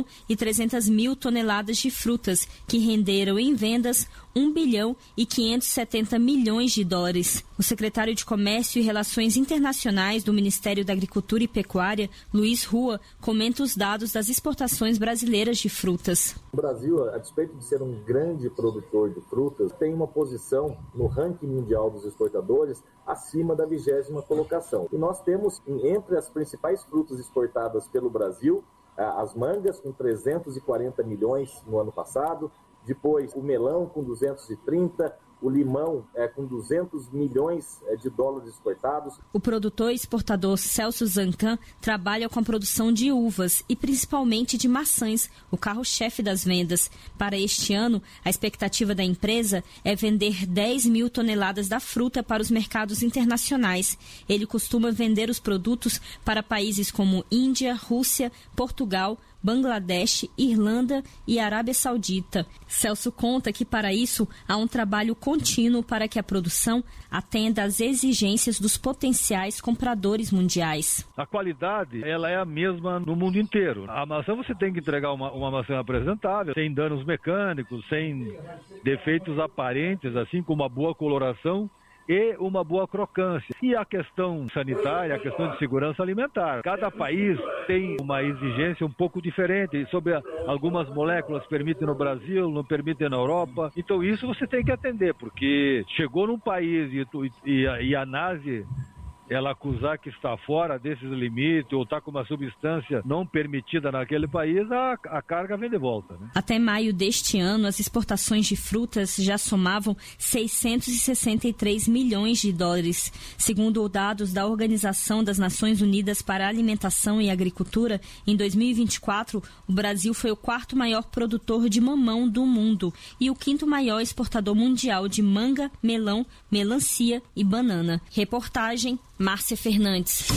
trezentas mil toneladas de frutas, que renderam em vendas um bilhão e quinhentos e setenta milhões de dólares. O secretário de Comércio e Relações Internacionais do Ministério da Agricultura e Pecuária, Luiz Rua, comenta os dados das exportações brasileiras de frutas. O Brasil, a despeito de ser um grande produtor de frutas, tem uma posição no ranking mundial dos exportadores acima da vigésima colocação. E nós temos, entre as principais frutas exportadas pelo Brasil, as mangas com trezentos e quarenta milhões no ano passado, depois o melão com duzentos e trinta, o limão é, com duzentos milhões de dólares exportados. O produtor e exportador Celso Zancan trabalha com a produção de uvas e principalmente de maçãs, o carro-chefe das vendas. Para este ano, a expectativa da empresa é vender dez mil toneladas da fruta para os mercados internacionais. Ele costuma vender os produtos para países como Índia, Rússia, Portugal, Bangladesh, Irlanda e Arábia Saudita. Celso conta que para isso há um trabalho contínuo para que a produção atenda às exigências dos potenciais compradores mundiais. A qualidade ela é a mesma no mundo inteiro. A maçã você tem que entregar uma, uma maçã apresentável, sem danos mecânicos, sem defeitos aparentes, assim como uma boa coloração e uma boa crocância. E a questão sanitária, a questão de segurança alimentar. Cada país tem uma exigência um pouco diferente sobre a, algumas moléculas permitem no Brasil, não permitem na Europa. Então isso você tem que atender, porque chegou num país e, e, e a ANASE ela acusar que está fora desses limites ou está com uma substância não permitida naquele país, a, a carga vem de volta, né? Até maio deste ano, as exportações de frutas já somavam seiscentos e sessenta e três milhões de dólares. Segundo dados da Organização das Nações Unidas para a Alimentação e Agricultura, em dois mil e vinte e quatro, o Brasil foi o quarto maior produtor de mamão do mundo e o quinto maior exportador mundial de manga, melão, melancia e banana. Reportagem Márcia Fernandes.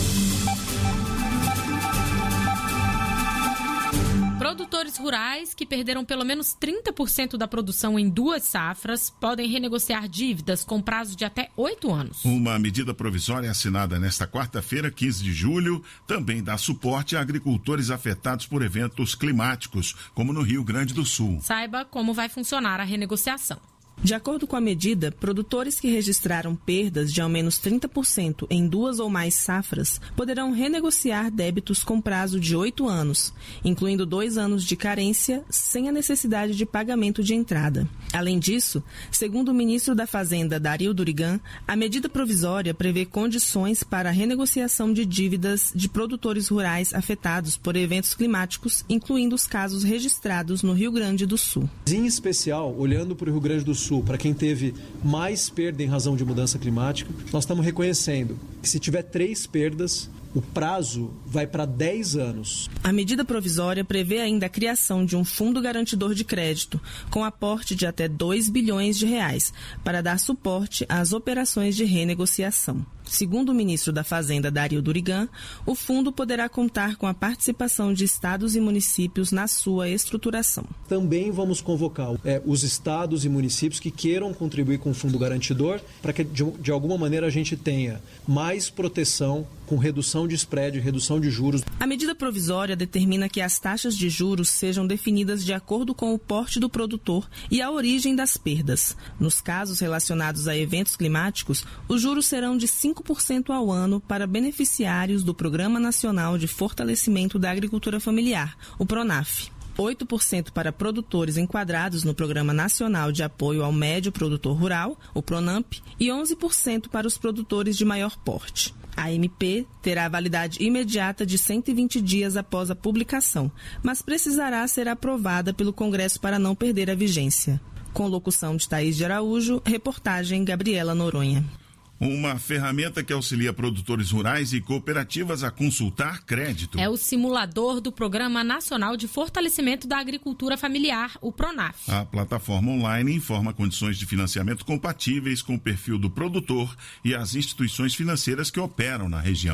Produtores rurais que perderam pelo menos trinta por cento da produção em duas safras podem renegociar dívidas com prazo de até oito anos. Uma medida provisória assinada nesta quarta-feira, quinze de julho, também dá suporte a agricultores afetados por eventos climáticos, como no Rio Grande do Sul. Saiba como vai funcionar a renegociação. De acordo com a medida, produtores que registraram perdas de ao menos trinta por cento em duas ou mais safras poderão renegociar débitos com prazo de oito anos, incluindo dois anos de carência, sem a necessidade de pagamento de entrada. Além disso, segundo o ministro da Fazenda, Dario Durigan, a medida provisória prevê condições para a renegociação de dívidas de produtores rurais afetados por eventos climáticos, incluindo os casos registrados no Rio Grande do Sul. Em especial, olhando para o Rio Grande do Sul, para quem teve mais perda em razão de mudança climática, nós estamos reconhecendo que se tiver três perdas, o prazo vai para dez anos. A medida provisória prevê ainda a criação de um fundo garantidor de crédito, com aporte de até dois bilhões de reais, para dar suporte às operações de renegociação. Segundo o ministro da Fazenda, Dario Durigan, o fundo poderá contar com a participação de estados e municípios na sua estruturação. Também vamos convocar é, os estados e municípios que queiram contribuir com o fundo garantidor para que, de, de alguma maneira, a gente tenha mais proteção com redução de spread, redução de juros. A medida provisória determina que as taxas de juros sejam definidas de acordo com o porte do produtor e a origem das perdas. Nos casos relacionados a eventos climáticos, os juros serão de cinco por cento ao ano para beneficiários do Programa Nacional de Fortalecimento da Agricultura Familiar, o PRONAF. oito por cento para produtores enquadrados no Programa Nacional de Apoio ao Médio Produtor Rural, o PRONAMP, e onze por cento para os produtores de maior porte. A M P terá validade imediata de cento e vinte dias após a publicação, mas precisará ser aprovada pelo Congresso para não perder a vigência. Com locução de Thaís de Araújo, reportagem Gabriela Noronha. Uma ferramenta que auxilia produtores rurais e cooperativas a consultar crédito. É o simulador do Programa Nacional de Fortalecimento da Agricultura Familiar, o PRONAF. A plataforma online informa condições de financiamento compatíveis com o perfil do produtor e as instituições financeiras que operam na região.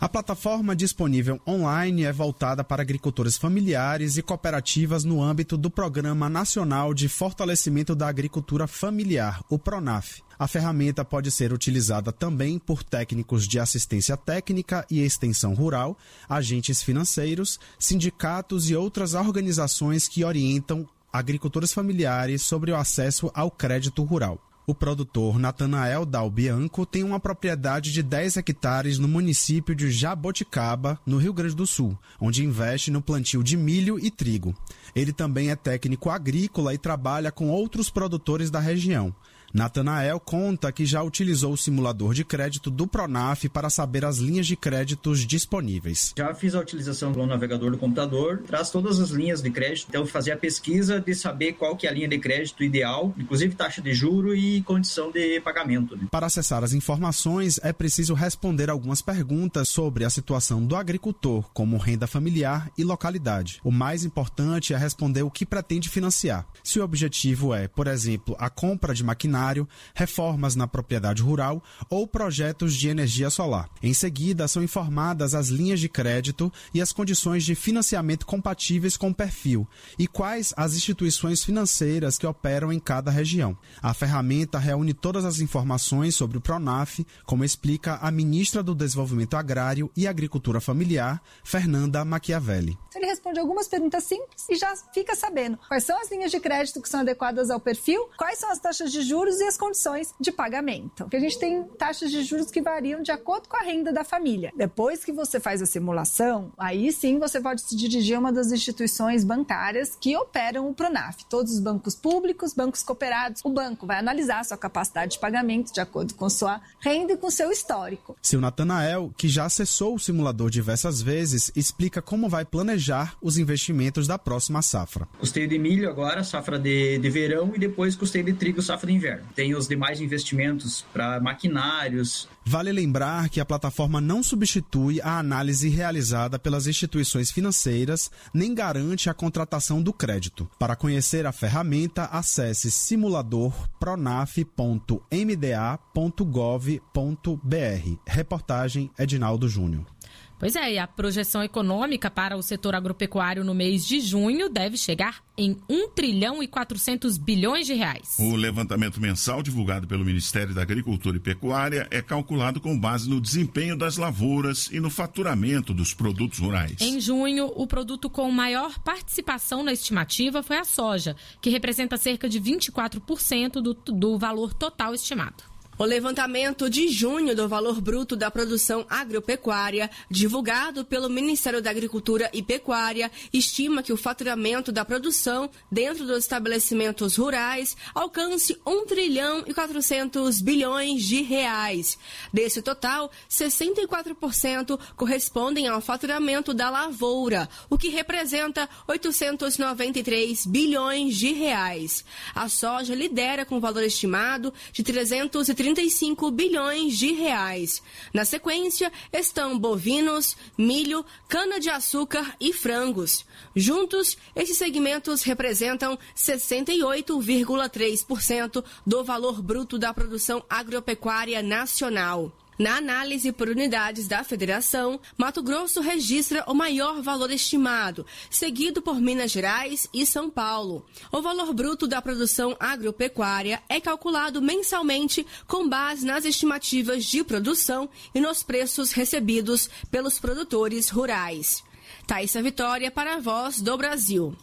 A plataforma disponível online é voltada para agricultores familiares e cooperativas no âmbito do Programa Nacional de Fortalecimento da Agricultura Familiar, o PRONAF. A ferramenta pode ser utilizada também por técnicos de assistência técnica e extensão rural, agentes financeiros, sindicatos e outras organizações que orientam agricultores familiares sobre o acesso ao crédito rural. O produtor Natanael Dalbianco tem uma propriedade de dez hectares no município de Jaboticaba, no Rio Grande do Sul, onde investe no plantio de milho e trigo. Ele também é técnico agrícola e trabalha com outros produtores da região. Natanael conta que já utilizou o simulador de crédito do PRONAF para saber as linhas de créditos disponíveis. Já fiz a utilização do navegador do computador, traz todas as linhas de crédito, então fazer a pesquisa de saber qual que é a linha de crédito ideal, inclusive taxa de juro e condição de pagamento. Né? Para acessar as informações, é preciso responder algumas perguntas sobre a situação do agricultor, como renda familiar e localidade. O mais importante é responder o que pretende financiar. Se o objetivo é, por exemplo, a compra de maquinário, reformas na propriedade rural ou projetos de energia solar. Em seguida, são informadas as linhas de crédito e as condições de financiamento compatíveis com o perfil e quais as instituições financeiras que operam em cada região. A ferramenta reúne todas as informações sobre o PRONAF, como explica a ministra do Desenvolvimento Agrário e Agricultura Familiar, Fernanda Machiavelli. Ele responde algumas perguntas simples e já fica sabendo quais são as linhas de crédito que são adequadas ao perfil, quais são as taxas de juros e as condições de pagamento. Porque a gente tem taxas de juros que variam de acordo com a renda da família. Depois que você faz a simulação, aí sim você pode se dirigir a uma das instituições bancárias que operam o PRONAF. Todos os bancos públicos, bancos cooperados. O banco vai analisar a sua capacidade de pagamento de acordo com sua renda e com seu histórico. Seu Natanael, que já acessou o simulador diversas vezes, explica como vai planejar os investimentos da próxima safra. Custeio de milho agora, safra de, de verão, e depois custeio de trigo, safra de inverno. Tem os demais investimentos para maquinários. Vale lembrar que a plataforma não substitui a análise realizada pelas instituições financeiras, nem garante a contratação do crédito. Para conhecer a ferramenta, acesse simulador pronaf ponto m d a ponto gov ponto b r. Reportagem Edinaldo Júnior. Pois é, e a projeção econômica para o setor agropecuário no mês de junho deve chegar em um trilhão e quatrocentos bilhões de reais. O levantamento mensal divulgado pelo Ministério da Agricultura e Pecuária é calculado com base no desempenho das lavouras e no faturamento dos produtos rurais. Em junho, o produto com maior participação na estimativa foi a soja, que representa cerca de vinte e quatro por cento do, do valor total estimado. O levantamento de junho do valor bruto da produção agropecuária, divulgado pelo Ministério da Agricultura e Pecuária, estima que o faturamento da produção dentro dos estabelecimentos rurais alcance um trilhão e quatrocentos bilhões de reais. Desse total, sessenta e quatro por cento correspondem ao faturamento da lavoura, o que representa oitocentos e noventa e três bilhões de reais. A soja lidera com valor estimado de trezentos e trinta e cinco bilhões de reais. Na sequência, estão bovinos, milho, cana-de-açúcar e frangos. Juntos, esses segmentos representam sessenta e oito vírgula três por cento do valor bruto da produção agropecuária nacional. Na análise por unidades da Federação, Mato Grosso registra o maior valor estimado, seguido por Minas Gerais e São Paulo. O valor bruto da produção agropecuária é calculado mensalmente com base nas estimativas de produção e nos preços recebidos pelos produtores rurais. Thaísa Vitória para a Voz do Brasil.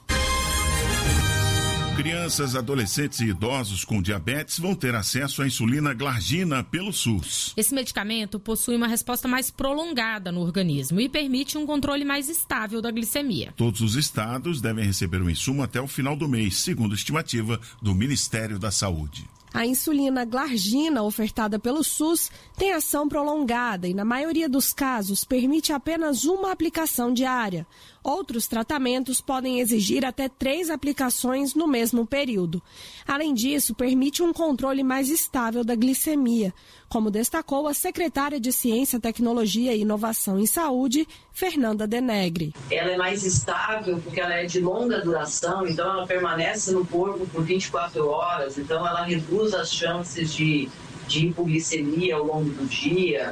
Crianças, adolescentes e idosos com diabetes vão ter acesso à insulina glargina pelo SUS. Esse medicamento possui uma resposta mais prolongada no organismo e permite um controle mais estável da glicemia. Todos os estados devem receber o insumo até o final do mês, segundo estimativa do Ministério da Saúde. A insulina glargina, ofertada pelo SUS, tem ação prolongada e, na maioria dos casos, permite apenas uma aplicação diária. Outros tratamentos podem exigir até três aplicações no mesmo período. Além disso, permite um controle mais estável da glicemia, como destacou a secretária de Ciência, Tecnologia e Inovação em Saúde, Fernanda Denegre. Ela é mais estável porque ela é de longa duração, então ela permanece no corpo por vinte e quatro horas, então ela reduz as chances de, de hipoglicemia ao longo do dia.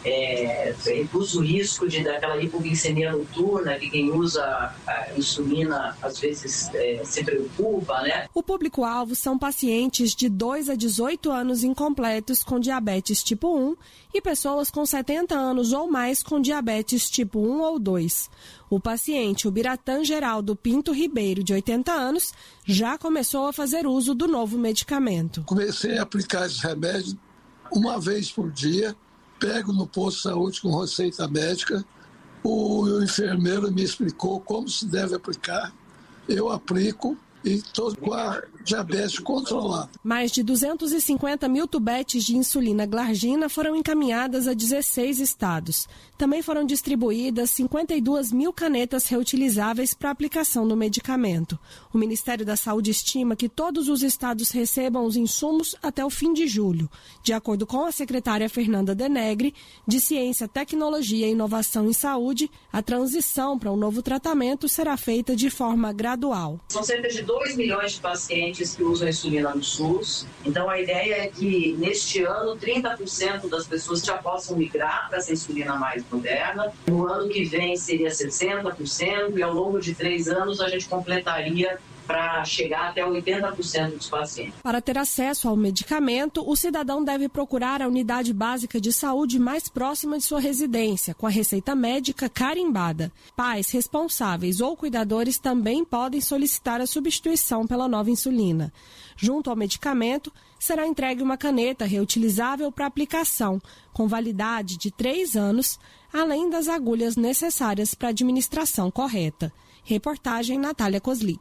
é, reduz o risco de daquela hipoglicemia noturna, que quem usa a insulina às vezes é, se preocupa, né? O público-alvo são pacientes de dois a dezoito anos incompletos com diabetes tipo um e pessoas com setenta anos ou mais com diabetes tipo um ou dois. O paciente, o Biratã Geraldo Pinto Ribeiro, de oitenta anos, já começou a fazer uso do novo medicamento. Comecei a aplicar esse remédio uma vez por dia, pego no posto de saúde com receita médica, o enfermeiro me explicou como se deve aplicar, eu aplico e estou com a diabetes controlada. Mais de duzentos e cinquenta mil tubetes de insulina glargina foram encaminhadas a dezesseis estados. Também foram distribuídas cinquenta e duas mil canetas reutilizáveis para aplicação do medicamento. O Ministério da Saúde estima que todos os estados recebam os insumos até o fim de julho. De acordo com a secretária Fernanda Denegre, de Ciência, Tecnologia e Inovação em Saúde, a transição para um novo tratamento será feita de forma gradual. São cerca de dois milhões de pacientes que usam insulina no SUS. Então, a ideia é que, neste ano, trinta por cento das pessoas já possam migrar para essa insulina mais moderna. No ano que vem, seria sessenta por cento e, ao longo de três anos, a gente completaria para chegar até oitenta por cento dos pacientes. Para ter acesso ao medicamento, o cidadão deve procurar a unidade básica de saúde mais próxima de sua residência, com a receita médica carimbada. Pais, responsáveis ou cuidadores também podem solicitar a substituição pela nova insulina. Junto ao medicamento, será entregue uma caneta reutilizável para aplicação, com validade de três anos, além das agulhas necessárias para a administração correta. Reportagem Natália Kozlik.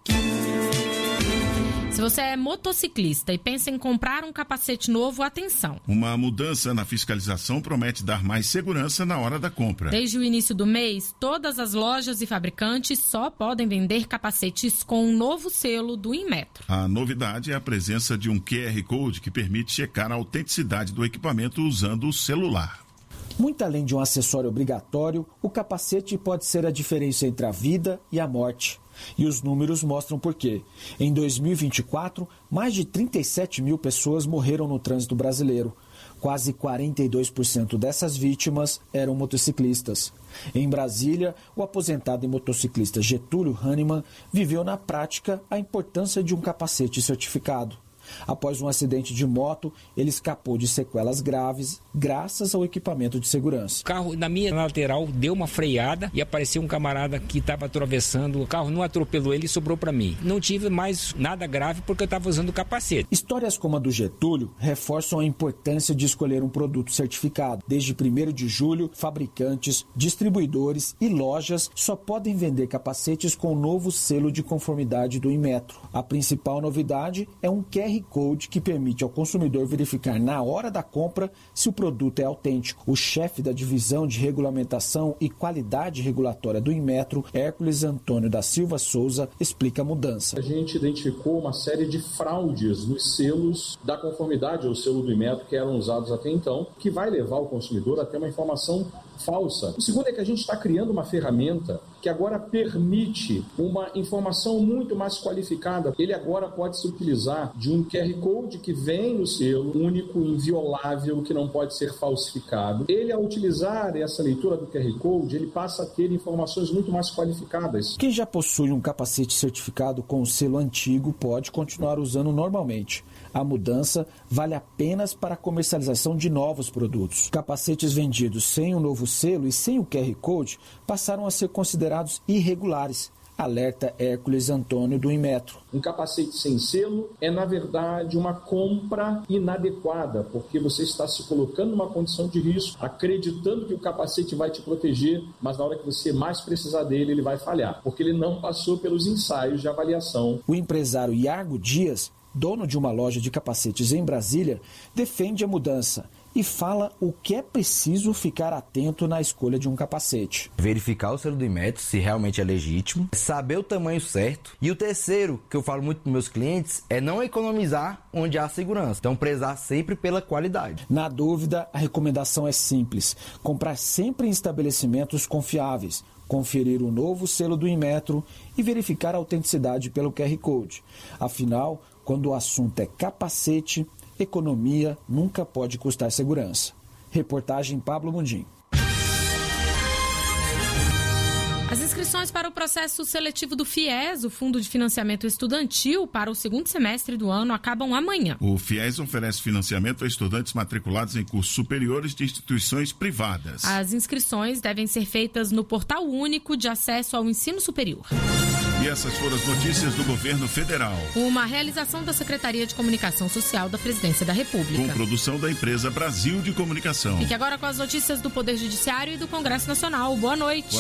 Se você é motociclista e pensa em comprar um capacete novo, atenção. Uma mudança na fiscalização promete dar mais segurança na hora da compra. Desde o início do mês, todas as lojas e fabricantes só podem vender capacetes com um novo selo do Inmetro. A novidade é a presença de um Q R Code que permite checar a autenticidade do equipamento usando o celular. Muito além de um acessório obrigatório, o capacete pode ser a diferença entre a vida e a morte. E os números mostram por quê. Em dois mil e vinte e quatro, mais de trinta e sete mil pessoas morreram no trânsito brasileiro. Quase quarenta e dois por cento dessas vítimas eram motociclistas. Em Brasília, o aposentado e motociclista Getúlio Hahnemann viveu na prática a importância de um capacete certificado. Após um acidente de moto, ele escapou de sequelas graves graças ao equipamento de segurança. O carro na minha lateral deu uma freada e apareceu um camarada que estava atravessando. O carro não atropelou ele e sobrou para mim. Não tive mais nada grave porque eu estava usando o capacete. Histórias como a do Getúlio reforçam a importância de escolher um produto certificado. Desde primeiro de julho, fabricantes, distribuidores e lojas só podem vender capacetes com o novo selo de conformidade do Inmetro. A principal novidade é um Q R Code que permite ao consumidor verificar na hora da compra se o produto é autêntico. O chefe da Divisão de Regulamentação e Qualidade Regulatória do Inmetro, Hércules Antônio da Silva Souza, explica a mudança. A gente identificou uma série de fraudes nos selos da conformidade, ou selo do Inmetro, que eram usados até então, que vai levar o consumidor a ter uma informação falsa. O segundo é que a gente está criando uma ferramenta que agora permite uma informação muito mais qualificada. Ele agora pode se utilizar de um Q R Code que vem no selo, único, inviolável, que não pode ser falsificado. Ele, ao utilizar essa leitura do Q R Code, ele passa a ter informações muito mais qualificadas. Quem já possui um capacete certificado com o selo antigo pode continuar usando normalmente. A mudança vale apenas para a comercialização de novos produtos. Capacetes vendidos sem o novo selo e sem o Q R Code passaram a ser considerados irregulares. Alerta Hércules Antônio do Inmetro. Um capacete sem selo é, na verdade, uma compra inadequada, porque você está se colocando numa condição de risco, acreditando que o capacete vai te proteger, mas na hora que você mais precisar dele, ele vai falhar, porque ele não passou pelos ensaios de avaliação. O empresário Iago Dias, dono de uma loja de capacetes em Brasília, defende a mudança e fala o que é preciso ficar atento na escolha de um capacete. Verificar o selo do Inmetro, se realmente é legítimo, saber o tamanho certo. E o terceiro, que eu falo muito para meus clientes, é não economizar onde há segurança. Então, prezar sempre pela qualidade. Na dúvida, a recomendação é simples. Comprar sempre em estabelecimentos confiáveis. Conferir o novo selo do Inmetro e verificar a autenticidade pelo Q R Code. Afinal, quando o assunto é capacete, economia nunca pode custar segurança. Reportagem Pablo Mundim. inscrições para o processo seletivo do FIES, o Fundo de Financiamento Estudantil, para o segundo semestre do ano, acabam amanhã. O FIES oferece financiamento a estudantes matriculados em cursos superiores de instituições privadas. As inscrições devem ser feitas no Portal Único de Acesso ao Ensino Superior. E essas foram as notícias do governo federal. Uma realização da Secretaria de Comunicação Social da Presidência da República. Com produção da empresa Brasil de Comunicação. Fique agora com as notícias do Poder Judiciário e do Congresso Nacional. Boa noite.